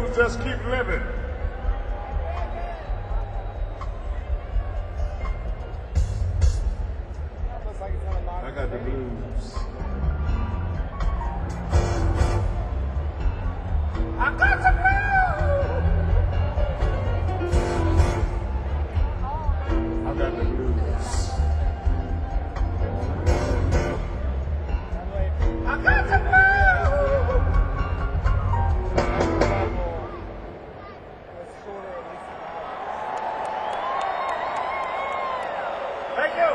blues just keep living. I got the blues. I got the blues. I got the blues. I got the blues. Thank you.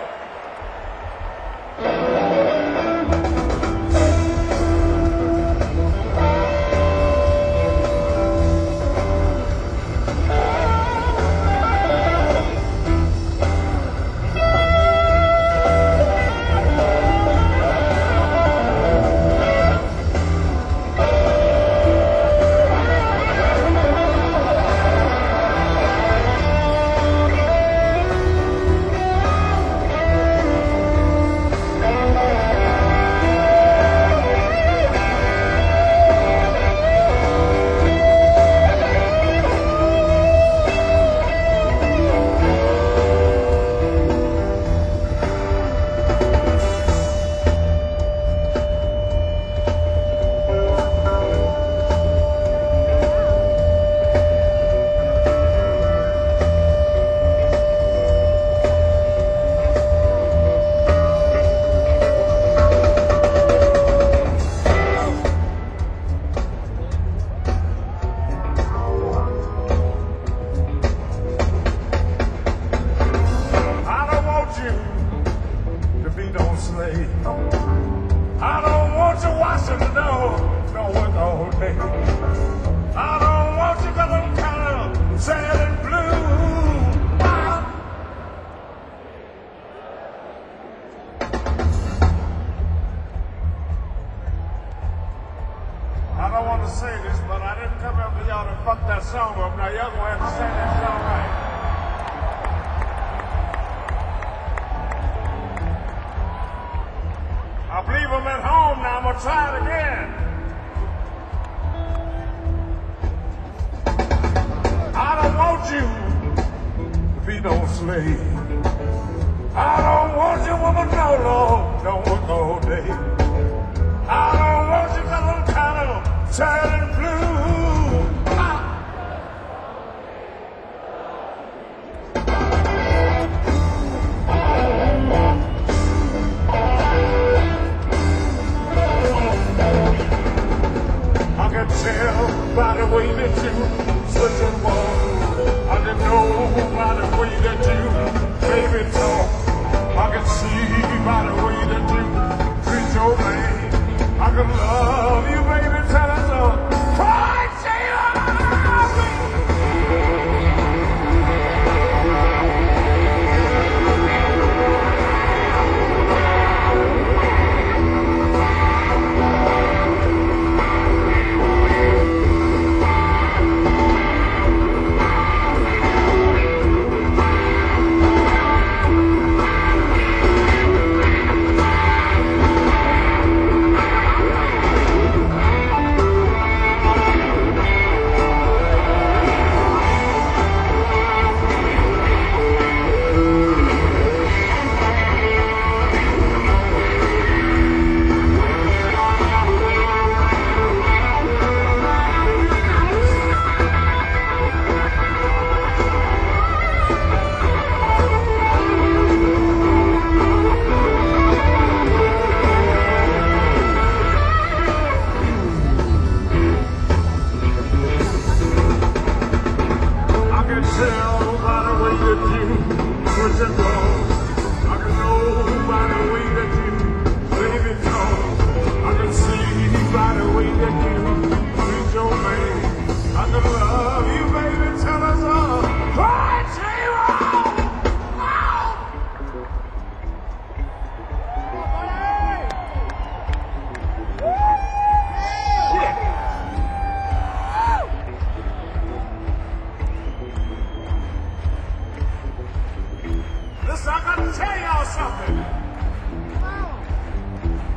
I don't want you washing the door, no work all day. I don't want you going kind of sad and blue. I don't want to say this, but I didn't come up to y'all to fuck that song up. Now y'all gonna have to sing that song right. I believe I'm at home now. I'm going to try it again. I don't want you to be no slave. I don't want you, woman, no, no, don't work all day. I don't want you because I'm kind of sad and blue. Tell by the way that you switch and walk. I can know by the way that you baby talk. I can see by the way that you treat your man. I can love you, baby, tell us so. Cry,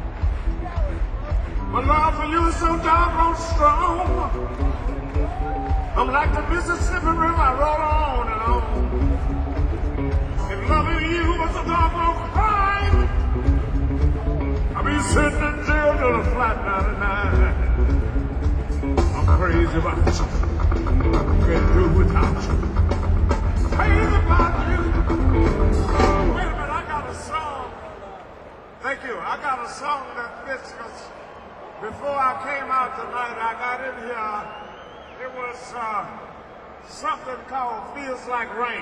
My love for you is so doggone strong. I'm like the Mississippi River, I roll on and on. If loving you was a doggone crime, I'd be sitting in jail till the flat 99. I'm crazy about you. Can't do without you. Crazy about you. Wait a minute, I got a song. Thank you. I got a song that fits because before I came out tonight, I got in here. It was something called Feels Like Rain.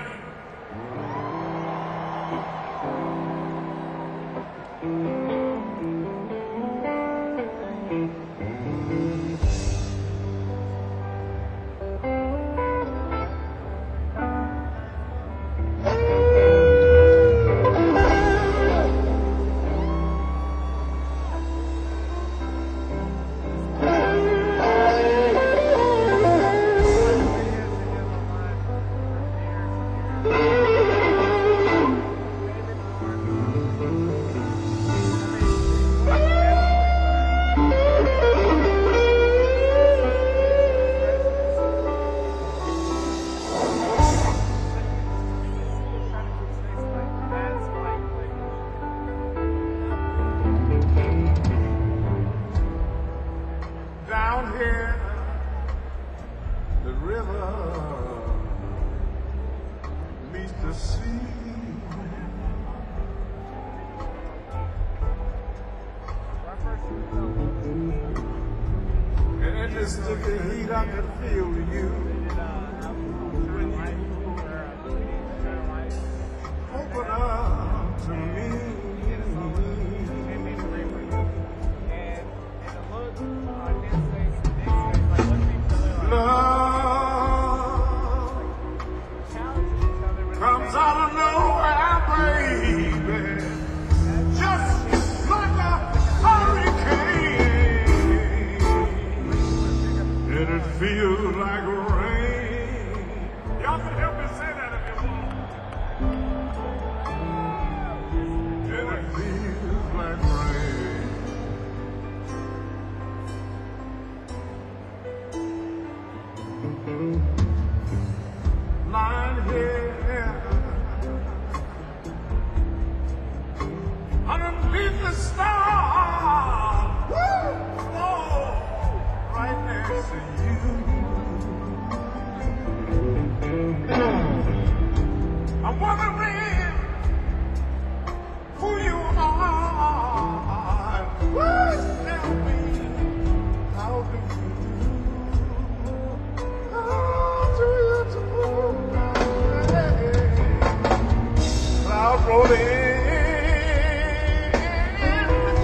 Down here, the river meets the sea. And in this sticky heat, I can feel you. Open up to me. Comes out of nowhere, baby, just like a hurricane, and it feels like rain. Y'all can help me say that if you want. And it feels like rain. Lying here underneath the stars, oh, right next to you. I'm wondering who you are. Tell me, how do you? Cloud rolling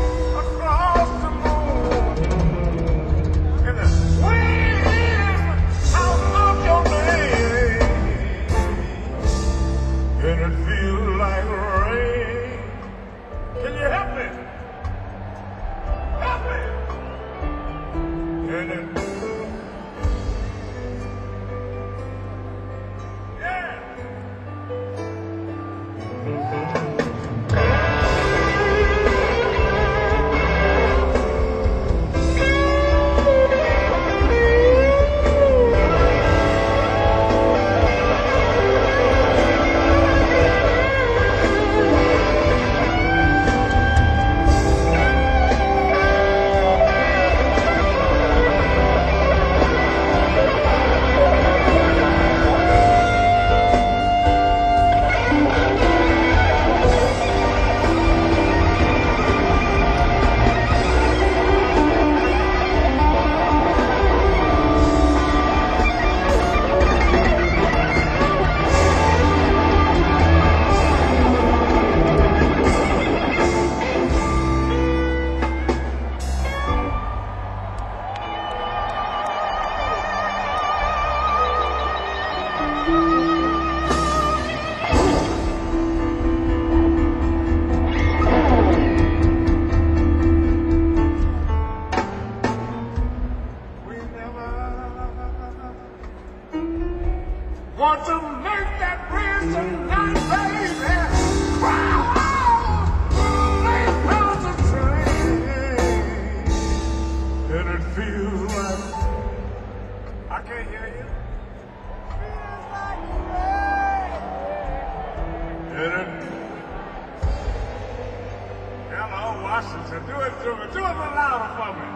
Hello, Washington. Do it to me. Do it a little louder for me.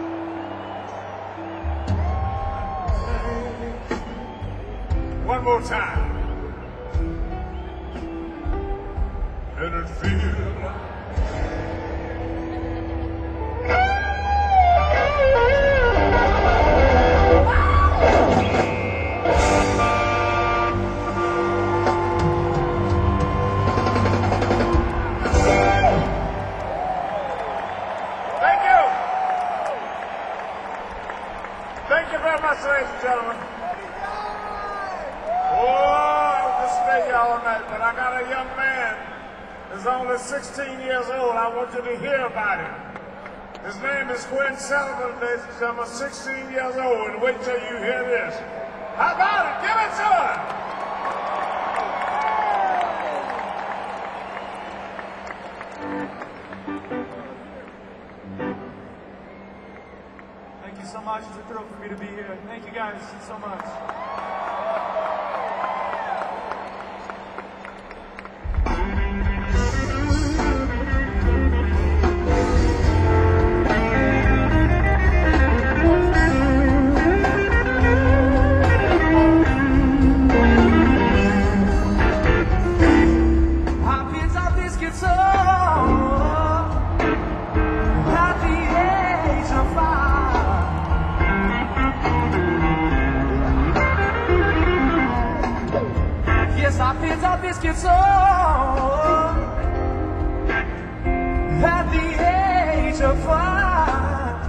One more time. And it feels Thank you very much, ladies and gentlemen. Oh, I was just stay here all night, but I got a young man who's only 16 years old. I want you to hear about him. His name is Quinn Sullivan, ladies and gentlemen, 16 years old, and wait till you hear this. How about it? Give it to him! Thank you so much. It's a thrill for me to be here. Thank you guys so much. I picked up this guitar at the age of 5. Yes, I picked up this guitar at the age of 5.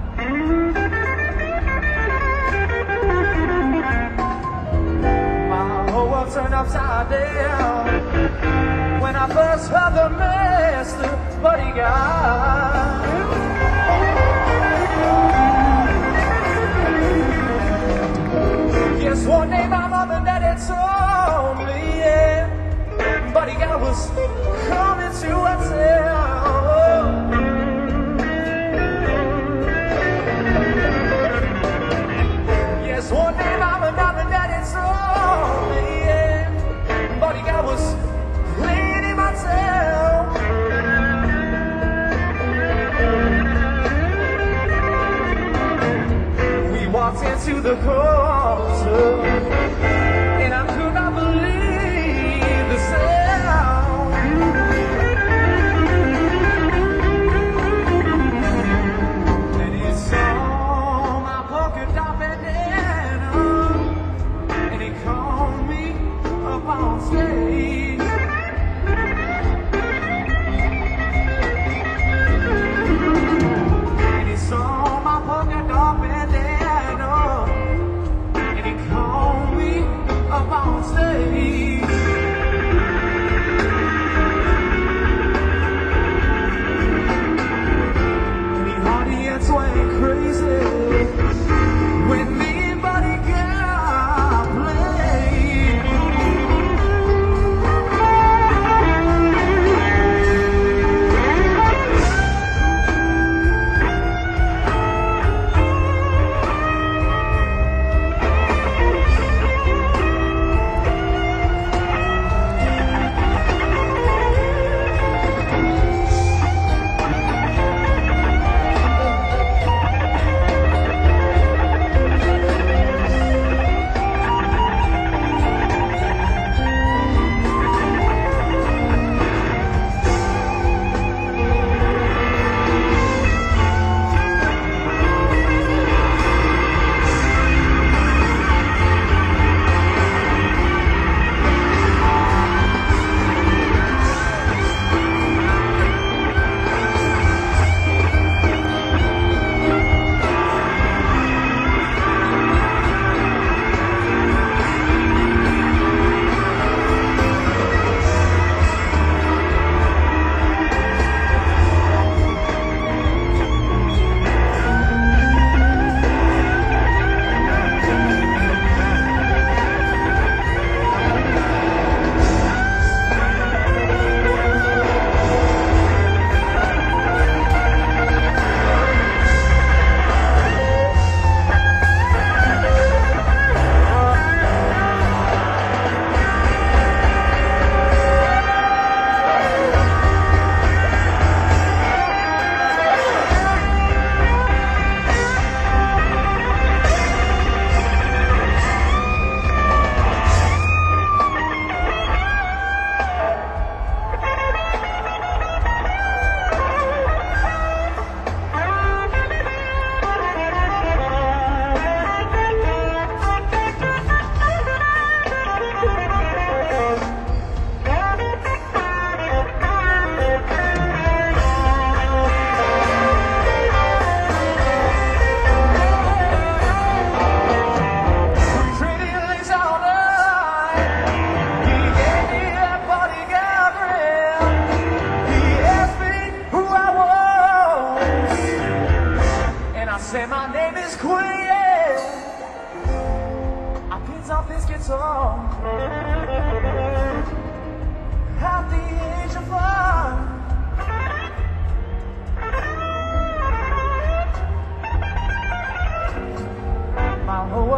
My whole world turned upside down when I first heard the master, but he got. Yes, one day my mom and daddy told me, yeah, Buddy Guy was coming to a town. Yes, one day my mom and daddy told me, yeah, Buddy Guy was playing in my town. We walked into the concert, and I could not believe the sound. And he saw my polka dot bandana, and he called me up on stage. And he saw my polka dot bandana, and he called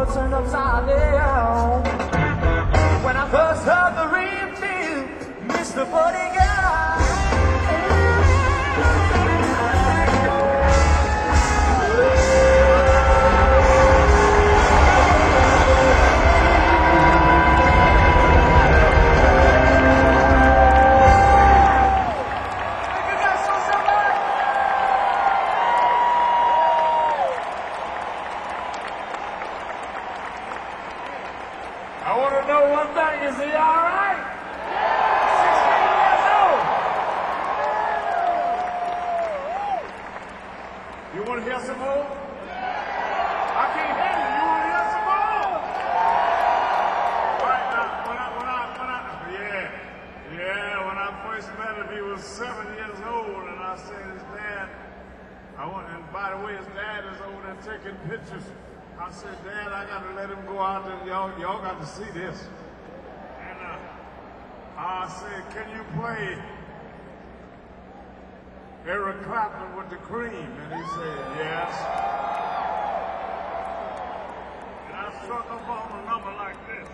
world turned upside down. When I first heard the review, Mr. Buddy Guy. I want to know one thing. Is he all right? 16 years old. You want to hear some more? I can't hear you. You want to hear some more? Right now, when I first met him, he was 7 years old, and I said, his dad, and by the way, his dad is over there taking pictures. I said, Dad, I got to let him go out there. Y'all got to see this. And I said, can you play Eric Clapton with the Cream? And he said, yes. And I struck up on a number like this.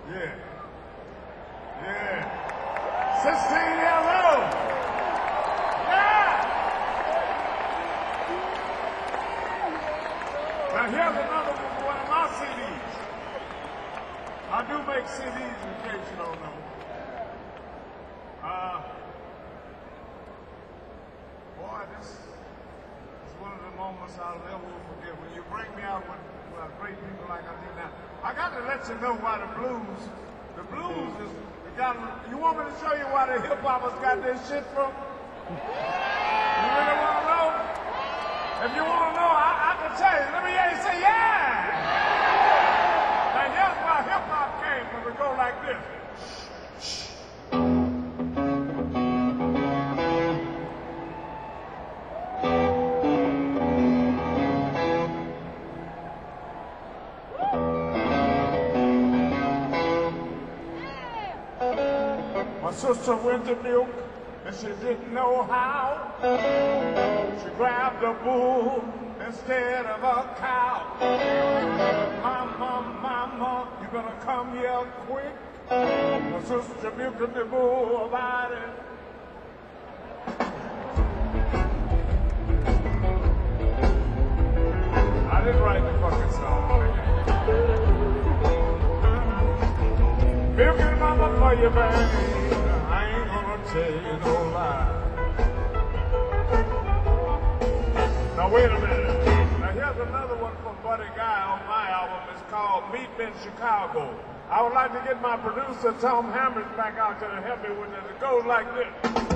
Yeah. Yeah. 16 years old. Yeah. Now here's another one of my CDs. I do make CDs in case you don't know. Boy, this is one of the moments I'll never forget. When you bring me out with great people like I did now. I got to let you know why the blues is, you want me to show you why the hip hoppers got this shit from? You really want to know? If you want to know, I can tell you. Let me hear you say, yeah! Now here's why hip hop came from. It go like this. My sister went to milk and she didn't know how. She grabbed a bull instead of a cow. Mama, you better come here quick. My sister milking the bull about it. I didn't write the fucking song. Milking mama for you, baby. I ain't gonna tell you no lie. Now wait a minute. Now here's another one from Buddy Guy on my album. It's called Meet Me in Chicago. I would like to get my producer Tom Hammers back out here to help me with it. It goes like this.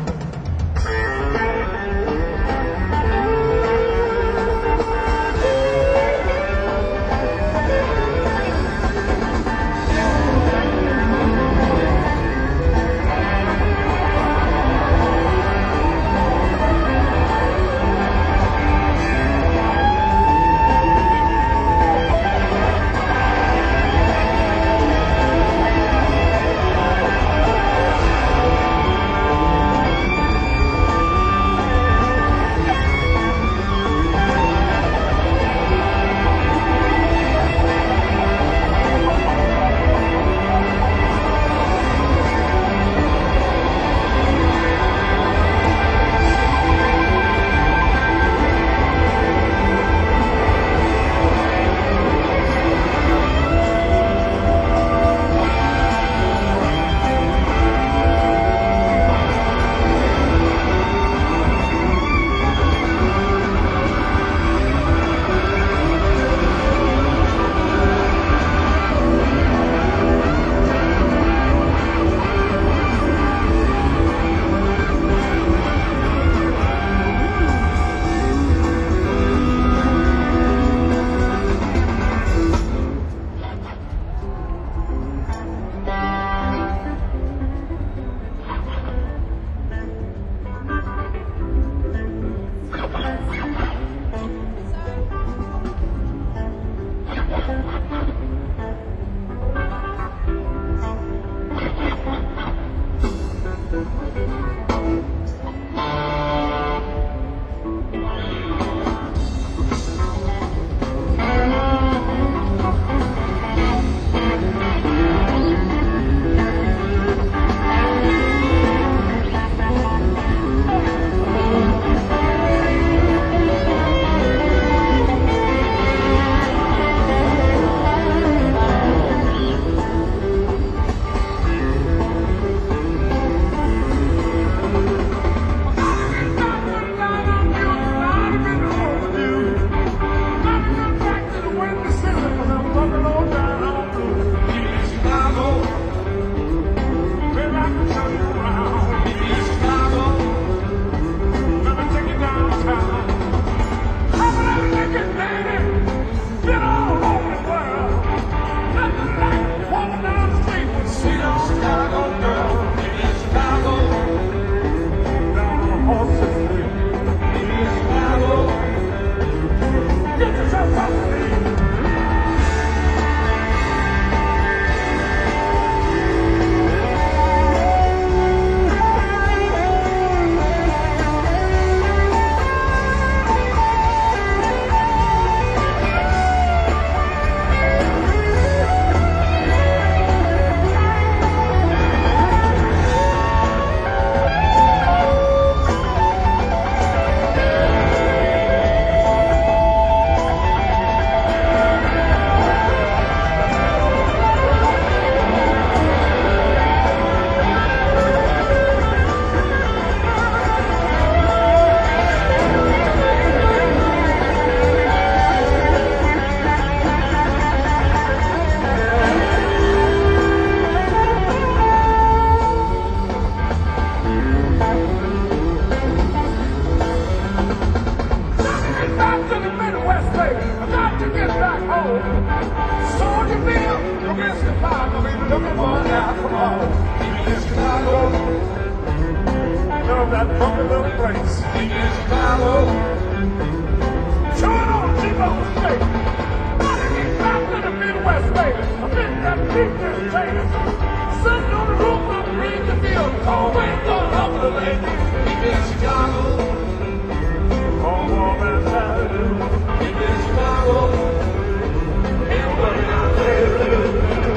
that funky little place. Deep in Chicago. Showing on G-Bo's face. Gotta get back to the Midwest, baby. I miss that deep entertainer. Sitting on the roof of Greenfield, always going up the lake. Deep in Chicago. All over Saturday. Deep in Chicago. Everybody out there.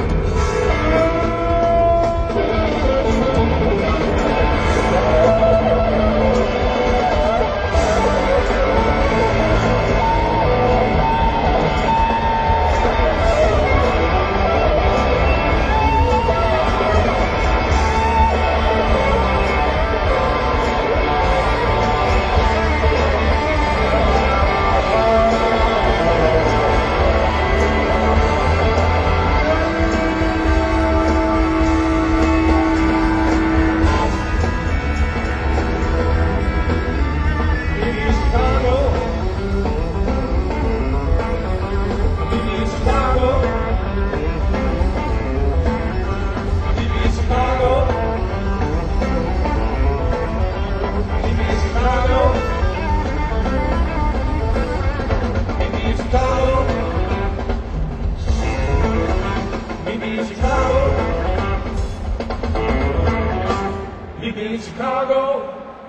Chicago.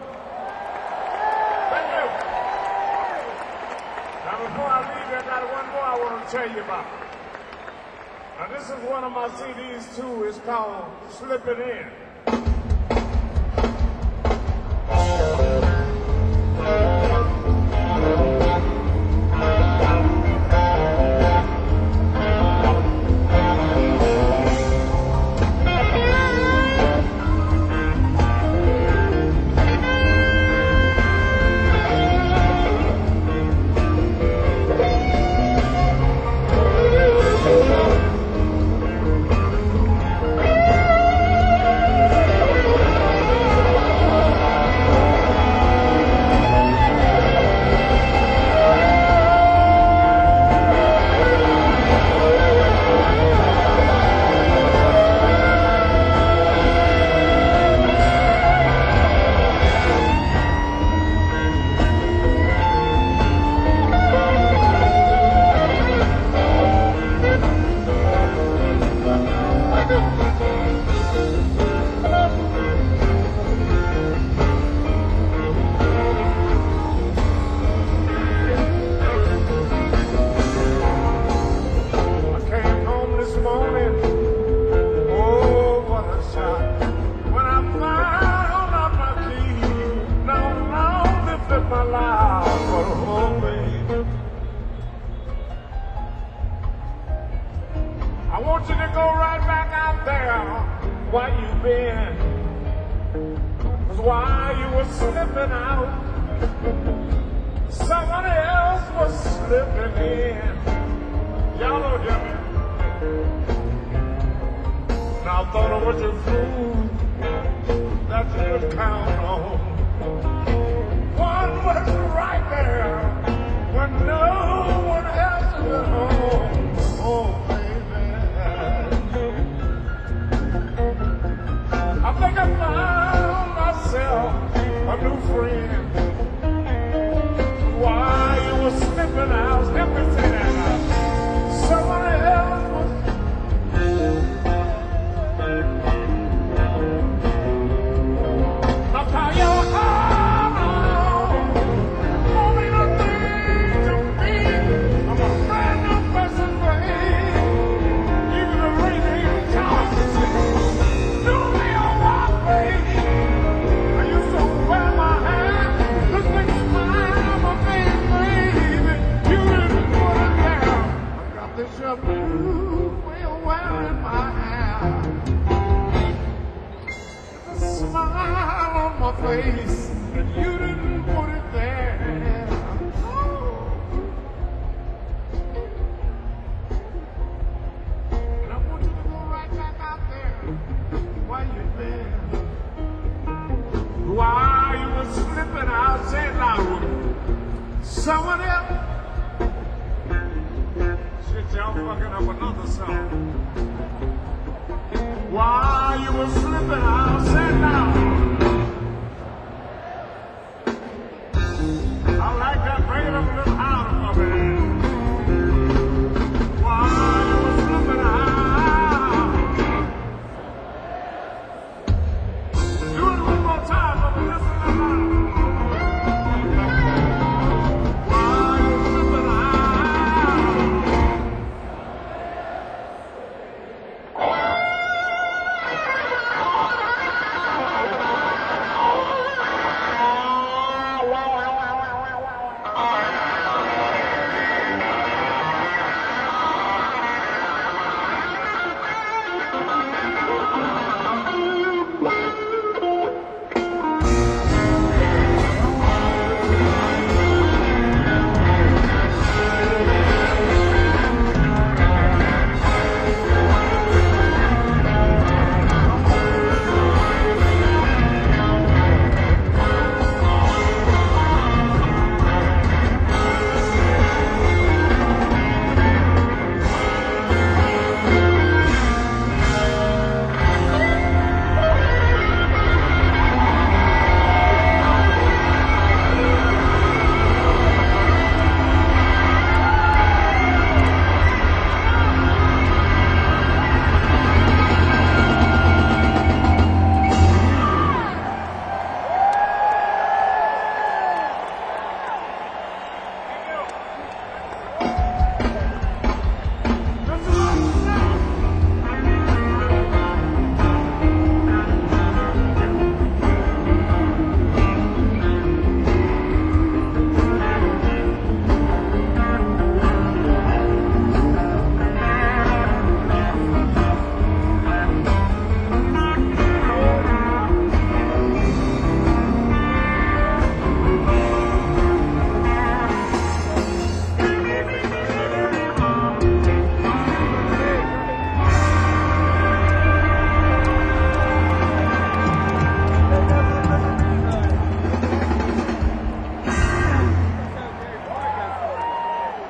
Thank you. Now before I leave, I got one more I want to tell you about. Now this is one of my CDs too. It's called Slipping In. I want you to go right back out there where you been. 'Cause while you were slipping out, someone else was slipping in. Y'all don't hear me. Now I thought it was your food that you could count on. One was right there when no one else is at home. Oh, I think I found myself a new friend. While you were slipping out, help me say that now. Someone else was. Now call your home. Want me to think to me. I'm a brand new person for him. Even the rain toss. The blue will wearing my hair, the smile on my face, and you didn't put it there. And I want you to go right back out there where you've been. While you were slipping out, say it loud. Someone else. Y'all fucking up another song. While you were slipping out,